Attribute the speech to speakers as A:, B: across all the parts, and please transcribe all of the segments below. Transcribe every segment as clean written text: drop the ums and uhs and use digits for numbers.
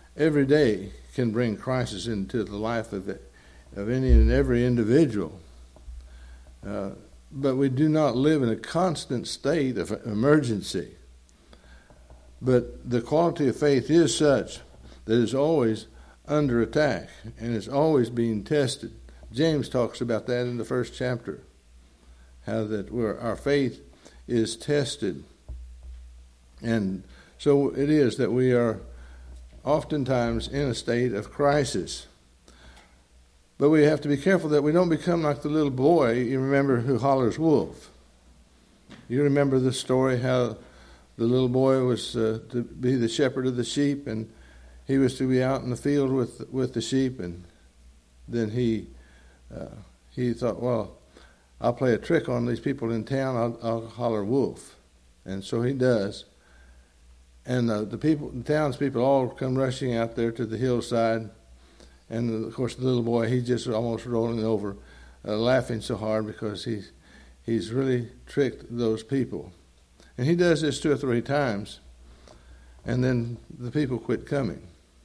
A: every day can bring crisis into the life of any and every individual. But we do not live in a constant state of emergency. But the quality of faith is such that it's always under attack and it's always being tested. James talks about that in the first chapter, how that our faith is tested. And so it is that we are oftentimes in a state of crisis. But we have to be careful that we don't become like the little boy, you remember, who hollers wolf. You remember the story how the little boy was to be the shepherd of the sheep, and he was to be out in the field with the sheep, and then he thought, well, I'll play a trick on these people in town, I'll holler wolf. And so he does. And the townspeople all come rushing out there to the hillside. And, of course, the little boy, he's just almost rolling over, laughing so hard because he's really tricked those people. And he does this 2 or 3 times, and then the people quit coming.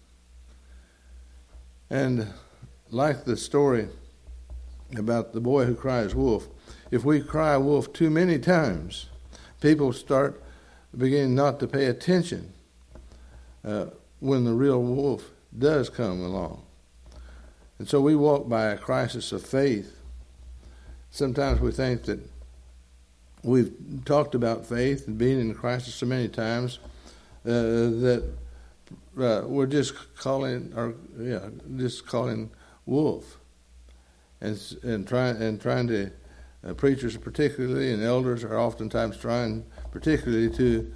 A: And like the story about the boy who cries wolf, if we cry wolf too many times, people start beginning not to pay attention when the real wolf does come along. And so we walk by a crisis of faith. Sometimes we think that we've talked about faith and being in crisis so many times that we're just calling wolf, and trying to preachers particularly and elders are oftentimes trying particularly to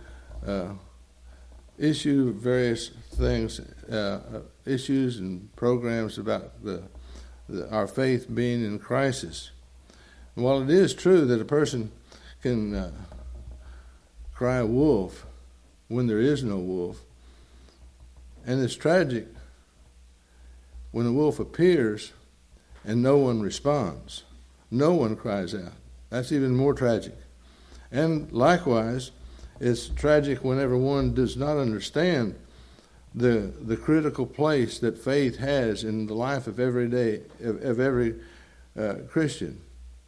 A: issue various things, issues and programs about our faith being in crisis. And while it is true that a person can cry wolf when there is no wolf, and it's tragic when a wolf appears and no one responds, no one cries out. That's even more tragic. And likewise, it's tragic whenever one does not understand the critical place that faith has in the life of every Christian.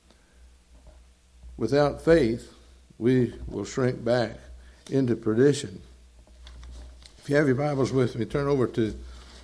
A: Without faith, we will shrink back into perdition. If you have your Bibles with me, turn over to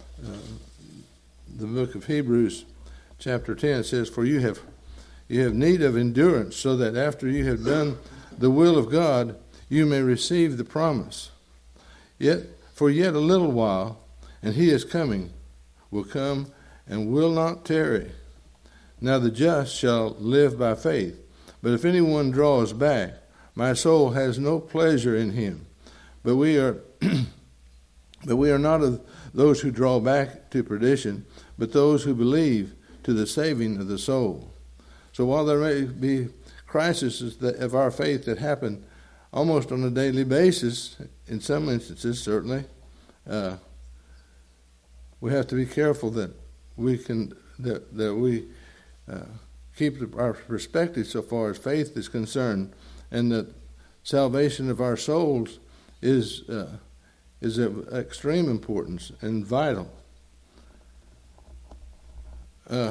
A: the book of Hebrews, chapter 10. It says, "For you have need of endurance, so that after you have done the will of God, you may receive the promise. For yet a little while, and he is coming, will come and will not tarry. Now the just shall live by faith. But if anyone draws back, my soul has no pleasure in him. But we are not of those who draw back to perdition, but those who believe to the saving of the soul." So while there may be crises of our faith that happen almost on a daily basis, in some instances certainly, we have to be careful that we keep our perspective so far as faith is concerned, and that salvation of our souls is of extreme importance and vital. A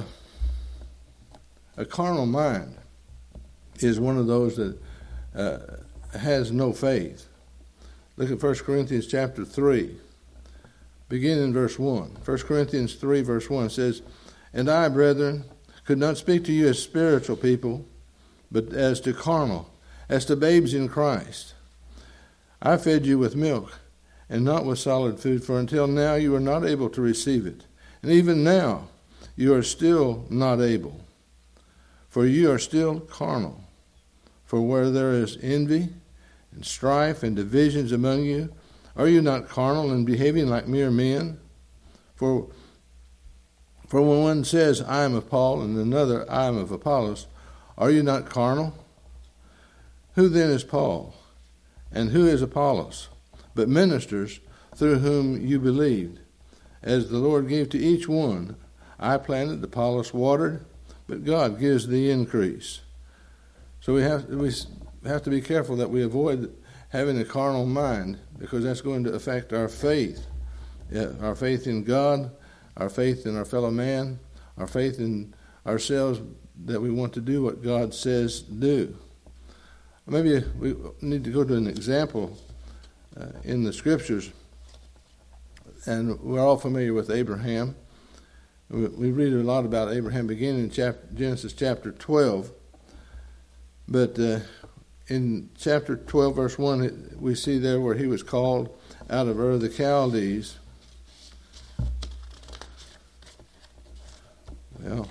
A: carnal mind is one of those that has no faith. Look at 1 Corinthians chapter 3, begin in verse 1. 1 Corinthians 3, verse 1 says, "And I, brethren, could not speak to you as spiritual people, but as to carnal, as to babes in Christ. I fed you with milk, and not with solid food, for until now you are not able to receive it. And even now you are still not able, for you are still carnal. For where there is envy and strife and divisions among you, are you not carnal and behaving like mere men? For when one says, I am of Paul, and another, I am of Apollos, are you not carnal? Who then is Paul? And who is Apollos? But ministers through whom you believed, as the Lord gave to each one. I planted, Apollos watered, but God gives the increase." So we have to be careful that we avoid having a carnal mind, because that's going to affect our faith. our faith in God, our faith in our fellow man, our faith in ourselves that we want to do what God says do. Maybe we need to go to an example in the Scriptures, and we're all familiar with Abraham. We read a lot about Abraham beginning in Genesis chapter 12, but in chapter 12, verse 1, we see there where he was called out of Ur of the Chaldees. Well,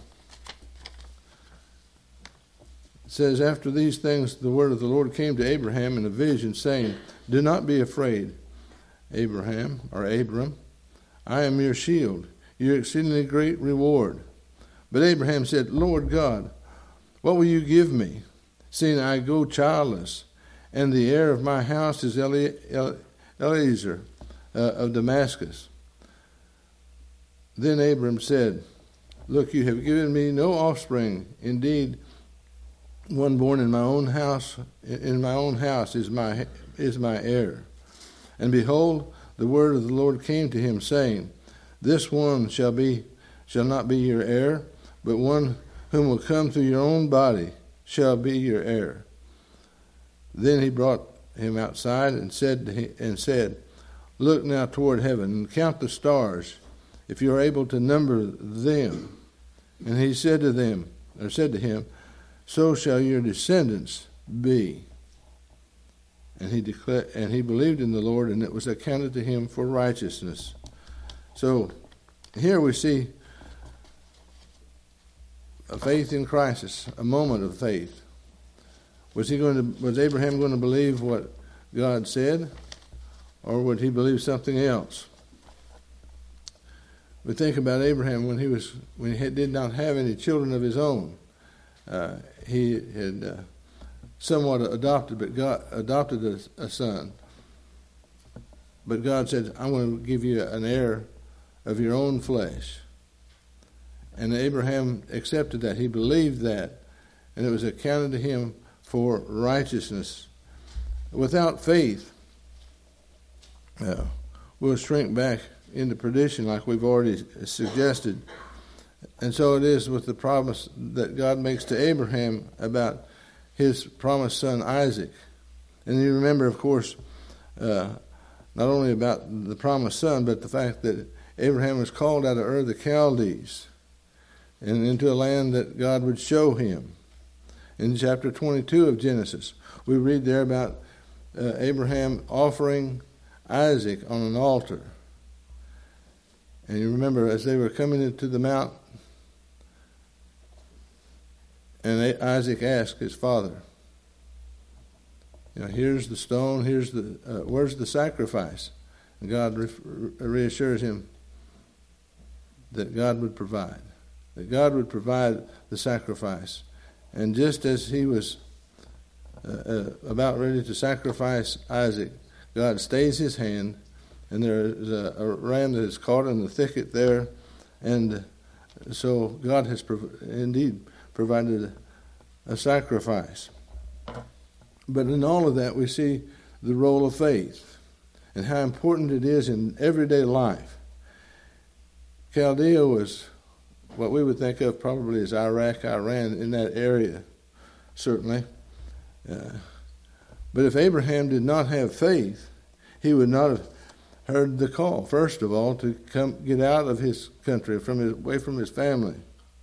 A: it says, after these things the word of the Lord came to Abraham in a vision, saying, do not be afraid, Abraham, or Abram. I am your shield, your exceedingly great reward. But Abraham said, Lord God, what will you give me, seeing I go childless, and the heir of my house is Eliezer of Damascus? Then Abram said, look, you have given me no offspring. Indeed, one born in my own house is my heir. And behold, the word of the Lord came to him, saying, this one shall not be your heir, but one whom will come through your own body shall be your heir. Then he brought him outside and said, look now toward heaven and count the stars, if you are able to number them. And he said to him, so shall your descendants be. And he believed in the Lord, and it was accounted to him for righteousness. So here we see a faith in crisis, a moment of faith. Was Abraham going to believe what God said, or would he believe something else? We think about Abraham when he did not have any children of his own. He had somewhat adopted a son. But God said, I'm going to give you an heir of your own flesh. And Abraham accepted that. He believed that. And it was accounted to him for righteousness. Without faith, we'll shrink back into perdition like we've already suggested. And so it is with the promise that God makes to Abraham about his promised son Isaac. And you remember, of course, not only about the promised son, but the fact that Abraham was called out of Ur of the Chaldees and into a land that God would show him. In chapter 22 of Genesis, we read there about Abraham offering Isaac on an altar. And you remember, as they were coming into the mount, and Isaac asked his father, here's the stone, where's the sacrifice? And God reassures him that God would provide the sacrifice. And just as he was about ready to sacrifice Isaac, God stays his hand, and there is a ram that is caught in the thicket there, and so God has indeed provided a sacrifice. But in all of that, we see the role of faith and how important it is in everyday life. Chaldea was what we would think of probably as Iraq, Iran, in that area, certainly. But if Abraham did not have faith, he would not have heard the call, first of all, to get out of his country, away from his family.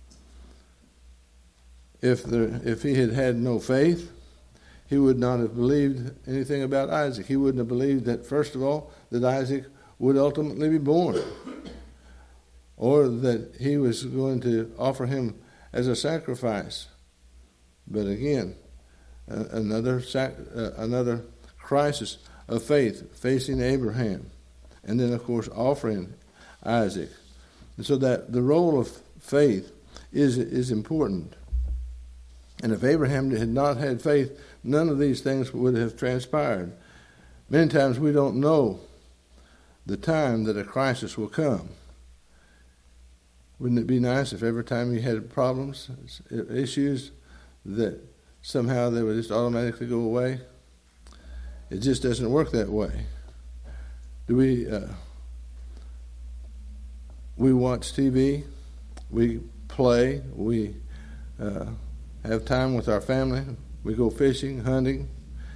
A: If he had had no faith, he would not have believed anything about Isaac. He wouldn't have believed that, first of all, that Isaac would ultimately be born, or that he was going to offer him as a sacrifice. But again, another crisis of faith facing Abraham, and then, of course, offering Isaac. And so that the role of faith is important. And if Abraham had not had faith, none of these things would have transpired. Many times we don't know the time that a crisis will come. Wouldn't it be nice if every time you had problems, issues, that somehow they would just automatically go away? It just doesn't work that way. We watch TV, we play, we have time with our family, we go fishing, hunting.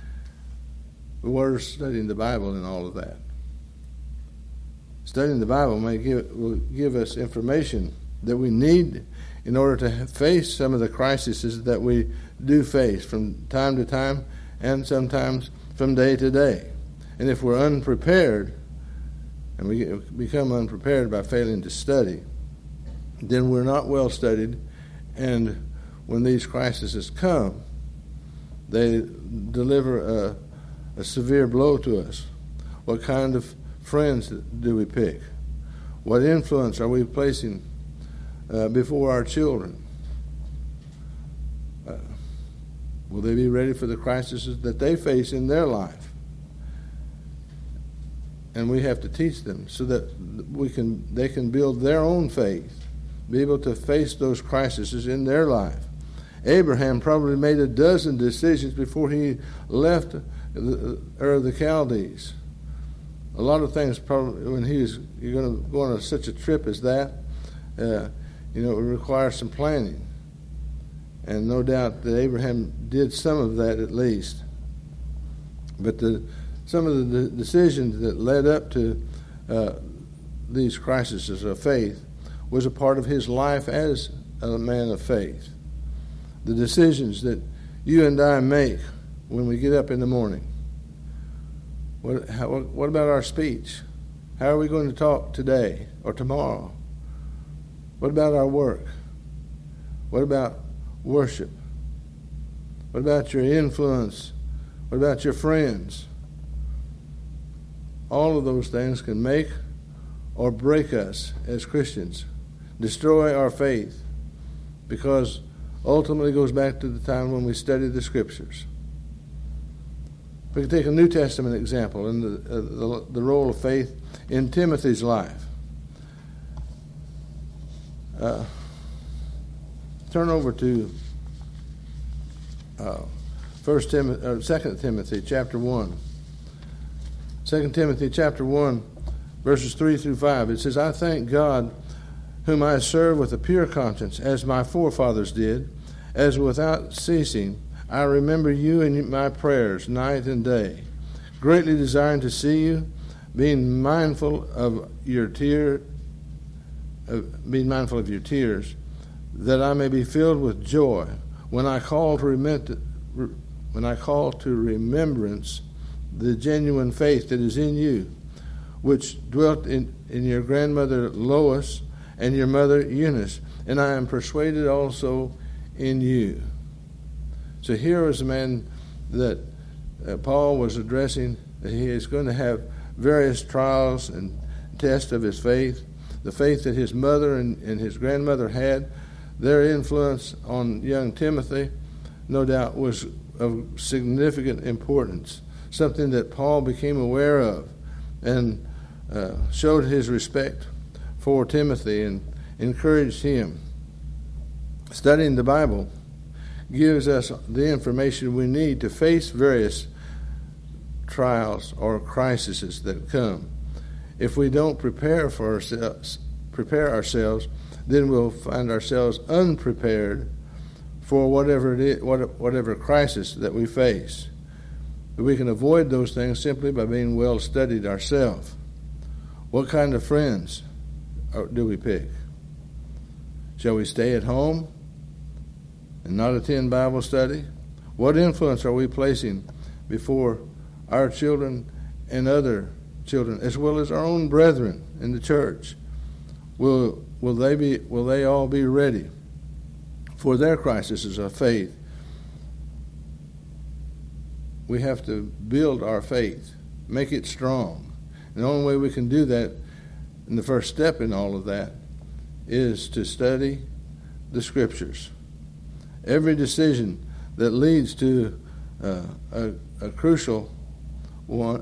A: We're studying the Bible and all of that. Studying the Bible will give us information that we need in order to face some of the crises that we do face from time to time and sometimes from day to day. And if we're unprepared, and we become unprepared by failing to study, then we're not well studied, and when these crises come, they deliver a severe blow to us. What kind of friends do we pick? What influence are we placing before our children? Will they be ready for the crises that they face in their life? And we have to teach them so that they can build their own faith, be able to face those crises in their life. Abraham probably made a dozen decisions before he left Ur of the Chaldees. A lot of things probably when you're going to go on such a trip as that, it requires some planning. And no doubt that Abraham did some of that at least. But some of the decisions that led up to these crises of faith was a part of his life as a man of faith. The decisions that you and I make when we get up in the morning. What about our speech? How are we going to talk today or tomorrow? What about our work? What about worship? What about your influence? What about your friends? All of those things can make or break us as Christians, destroy our faith, because ultimately it goes back to the time when we studied the Scriptures. We can take a New Testament example in the role of faith in Timothy's life. Turn over to 2 Timothy chapter 1. 2 Timothy chapter 1, verses 3 through 5. It says, I thank God, whom I serve with a pure conscience, as my forefathers did, as without ceasing I remember you in my prayers night and day, greatly desiring to see you, being mindful of your tears, that I may be filled with joy when I call to remembrance the genuine faith that is in you, which dwelt in your grandmother Lois and your mother Eunice, and I am persuaded also in you. So here was a man that Paul was addressing, that he is going to have various trials and tests of his faith. The faith that his mother and his grandmother had, their influence on young Timothy, no doubt was of significant importance, something that Paul became aware of and showed his respect for Timothy and encouraged him. Studying the Bible gives us the information we need to face various trials or crises that come. If we don't prepare ourselves, then we'll find ourselves unprepared for whatever crisis that we face. But we can avoid those things simply by being well studied ourselves. What kind of friends do we pick? Shall we stay at home and not attend Bible study? What influence are we placing before our children and other children, as well as our own brethren in the church? Will they all be ready for their crises of faith? We have to build our faith, make it strong. And the only way we can do that, and the first step in all of that, is to study the Scriptures. Every decision that leads to a crucial one,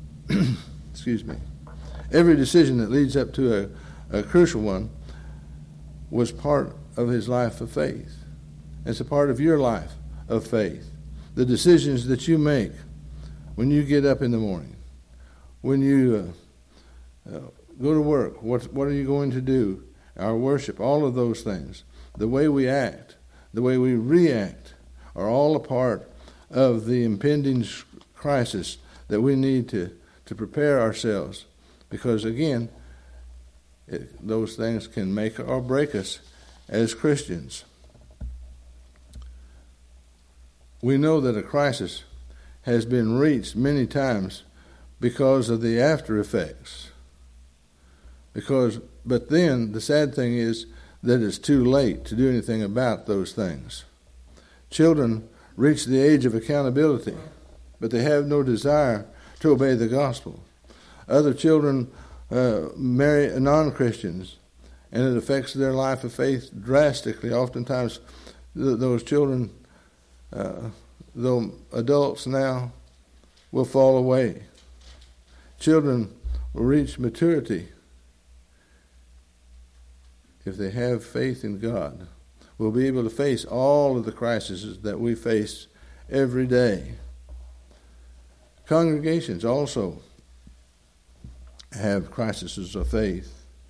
A: every decision that leads up to a crucial one was part of his life of faith. It's a part of your life of faith. The decisions that you make when you get up in the morning, when you go to work, what are you going to do, our worship, all of those things, the way we act, the way we react, are all a part of the impending crisis that we need to prepare ourselves. Because again, those things can make or break us as Christians. We know that a crisis has been reached many times because of the after effects. But then the sad thing is that it's too late to do anything about those things. Children reach the age of accountability, but they have no desire to obey the gospel. Other children marry non-Christians, and it affects their life of faith drastically. Oftentimes, those children, though adults now, will fall away. Children will reach maturity if they have faith in God. We'll be able to face all of the crises that we face every day. Congregations also have crises of faith.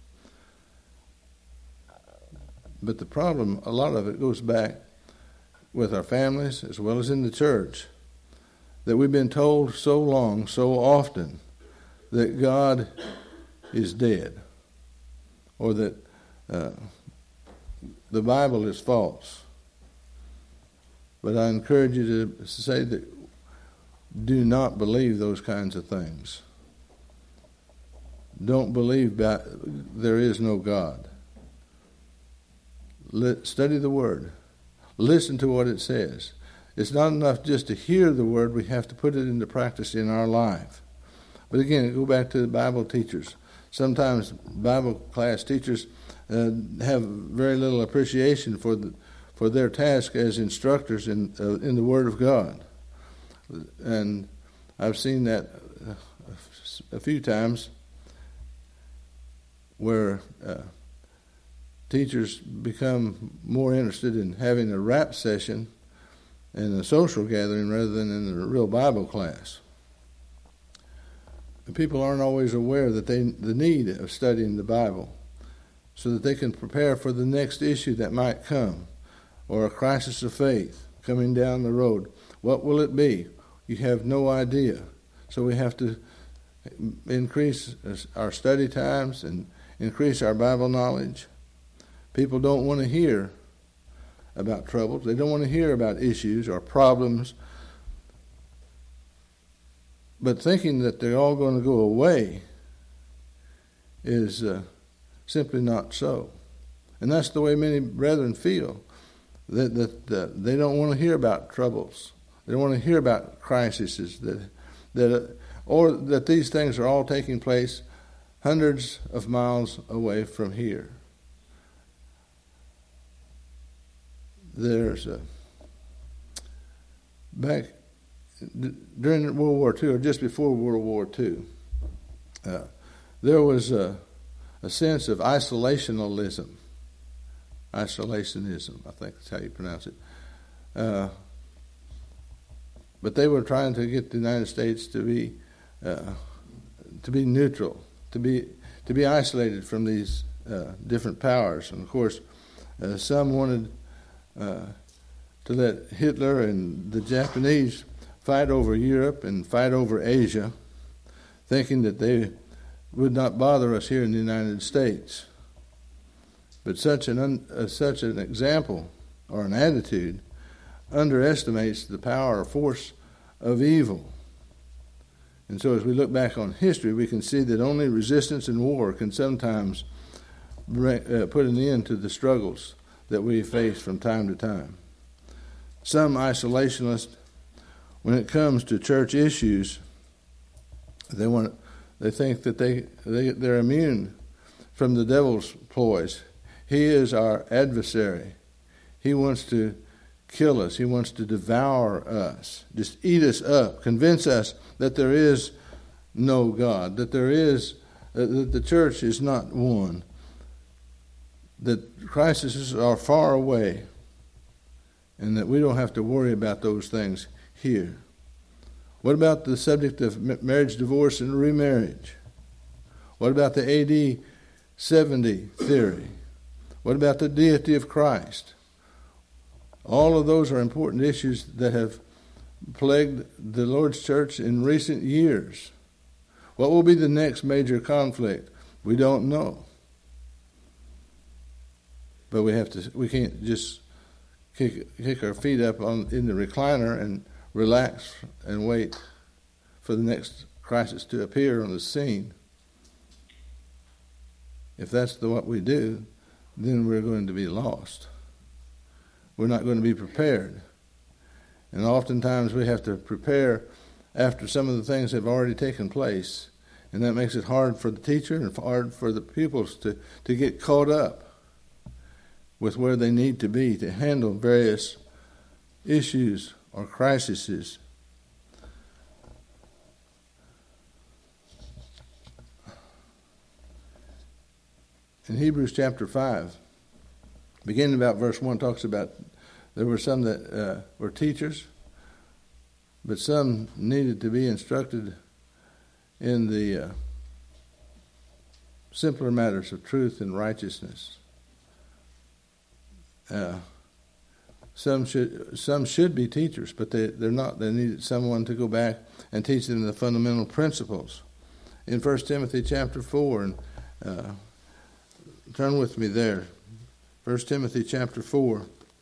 A: But the problem, a lot of it goes back with our families as well as in the church, that we've been told so long, so often, that God is dead, or that the Bible is false. But I encourage you to say that do not believe those kinds of things. Don't believe there is no God. Study the Word. Listen to what it says. It's not enough just to hear the Word. We have to put it into practice in our life. But again, go back to the Bible teachers. Sometimes Bible class teachers have very little appreciation for their task as instructors in the Word of God. And I've seen that a few times where teachers become more interested in having a rap session and a social gathering rather than in a real Bible class. And people aren't always aware that the need of studying the Bible so that they can prepare for the next issue that might come, or a crisis of faith coming down the road. What will it be? You have no idea. So we have to increase our study times and increase our Bible knowledge. People don't want to hear about troubles. They don't want to hear about issues or problems. But thinking that they're all going to go away is simply not so. And that's the way many brethren feel, that they don't want to hear about troubles. They don't want to hear about crises, or that these things are all taking place hundreds of miles away from here. There's back during World War II, or just before World War II, there was a sense of isolationism. Isolationism, I think that's how you pronounce it. But they were trying to get the United States to be neutral, to be isolated from these different powers. And of course, some wanted to let Hitler and the Japanese fight over Europe and fight over Asia, thinking that they would not bother us here in the United States. But such an example or an attitude underestimates the power or force of evil. And so as we look back on history, we can see that only resistance and war can sometimes put an end to the struggles that we face from time to time. Some isolationists, when it comes to church issues, they think that they're immune from the devil's ploys. He is our adversary. He wants to kill us. He wants to devour us, just eat us up, convince us that there is no God, that that the church is not one, that crises are far away, and that we don't have to worry about those things here. What about the subject of marriage, divorce, and remarriage? What about the AD 70 theory? What about the deity of Christ? All of those are important issues that have plagued the Lord's church in recent years. What will be the next major conflict? We don't know. But we can't just kick our feet up in the recliner and relax and wait for the next crisis to appear on the scene. If that's what we do, then we're going to be lost. We're not going to be prepared. And oftentimes we have to prepare after some of the things have already taken place. And that makes it hard for the teacher and hard for the pupils to get caught up with where they need to be to handle various issues or crises. In Hebrews chapter 5, beginning about verse 1, talks about there were some that were teachers, but some needed to be instructed in the simpler matters of truth and righteousness. Some should be teachers, but they're not. They needed someone to go back and teach them the fundamental principles. In 1 Timothy chapter 4, and turn with me there. 1 Timothy chapter 4.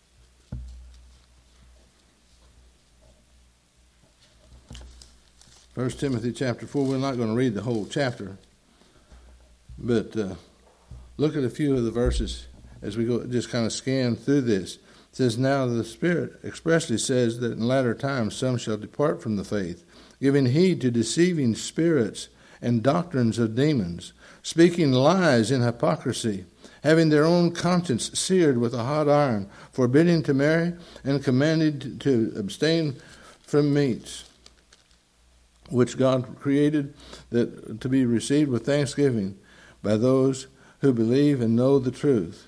A: First Timothy chapter 4, we're not going to read the whole chapter, but look at a few of the verses as we go, just kind of scan through this. It says, now the Spirit expressly says that in latter times some shall depart from the faith, giving heed to deceiving spirits and doctrines of demons, speaking lies in hypocrisy, having their own conscience seared with a hot iron, forbidding to marry, and commanded to abstain from meats, which God created that to be received with thanksgiving by those who believe and know the truth.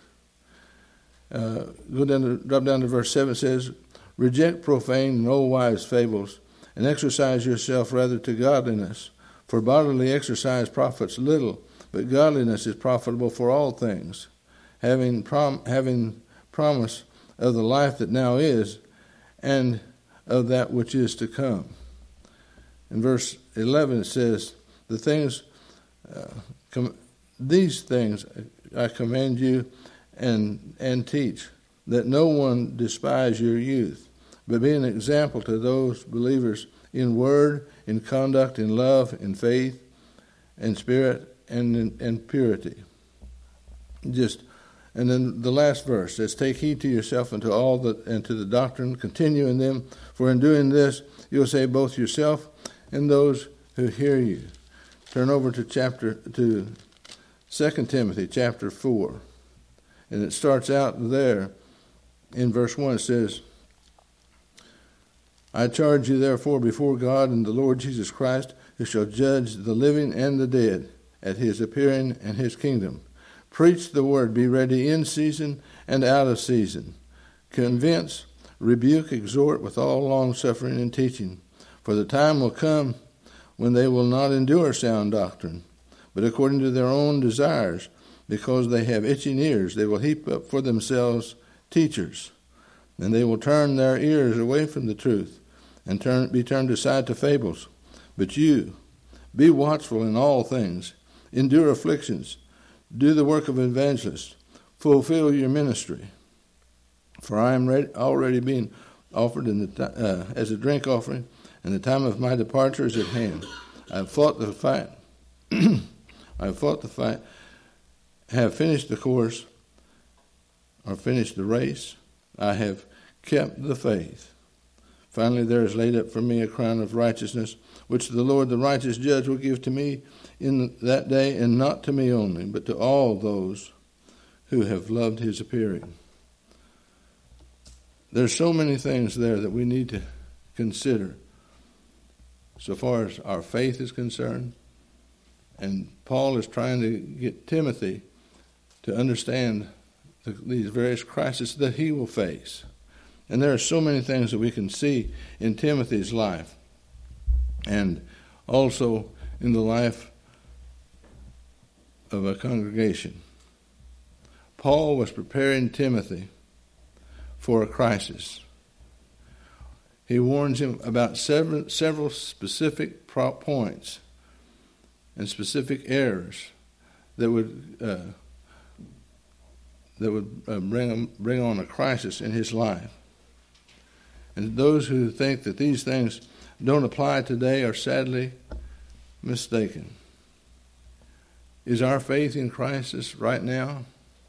A: Drop down to verse 7. It says, reject profane and old wives' fables, and exercise yourself rather to godliness. For bodily exercise profits little, but godliness is profitable for all things, having promise of the life that now is, and of that which is to come. In verse 11 it says, these things I command you and teach, that no one despise your youth, but be an example to those believers in word, in conduct, in love, in faith, in spirit, and in purity. And then the last verse says, take heed to yourself and to the doctrine, continue in them, for in doing this you'll save both yourself and those who hear you. Turn over to 2 Timothy chapter 4. And it starts out there in verse 1. It says, I charge you therefore before God and the Lord Jesus Christ, who shall judge the living and the dead at his appearing and his kingdom. Preach the word, be ready in season and out of season. Convince, rebuke, exhort with all longsuffering and teaching. For the time will come when they will not endure sound doctrine, but according to their own desires, because they have itching ears, they will heap up for themselves teachers, and they will turn their ears away from the truth, and be turned aside to fables. But you, be watchful in all things, endure afflictions, do the work of evangelists, fulfill your ministry. For I am already being offered as a drink offering, and the time of my departure is at hand. I have fought the fight. Have finished the course, or finished the race. I have kept the faith. Finally, there is laid up for me a crown of righteousness, which the Lord, the righteous judge, will give to me in that day, and not to me only, but to all those who have loved his appearing. There's so many things there that we need to consider so far as our faith is concerned. And Paul is trying to get Timothy to understand these various crises that he will face. And there are so many things that we can see in Timothy's life, and also in the life of a congregation. Paul was preparing Timothy for a crisis. He warns him about several specific points and specific errors that would bring on a crisis in his life. And those who think that these things don't apply today are sadly mistaken. Is our faith in crisis right now?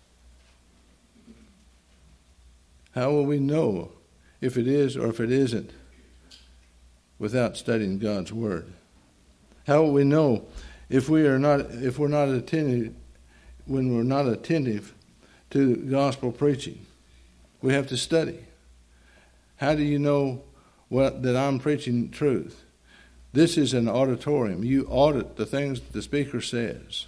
A: How will we know if it is or if it isn't without studying God's Word? How will we know if we're not attentive when we're not attentive to gospel preaching? We have to study. How do you know that I'm preaching truth? This is an auditorium. You audit the things the speaker says.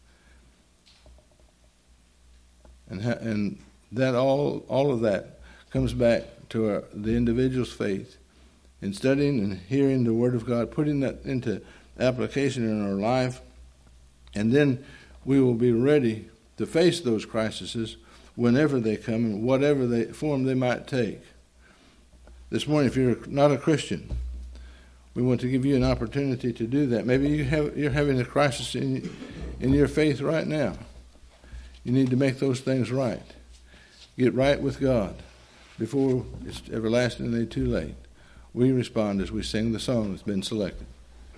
A: And that all of that comes back to the individual's faith in studying and hearing the Word of God, putting that into application in our life, and then we will be ready to face those crises whenever they come and whatever form they might take. This morning, if you're not a Christian, we want to give you an opportunity to do that. Maybe you're having a crisis in your faith right now. You need to make those things right. Get right with God before it's everlastingly too late. We respond as we sing the song that's been selected.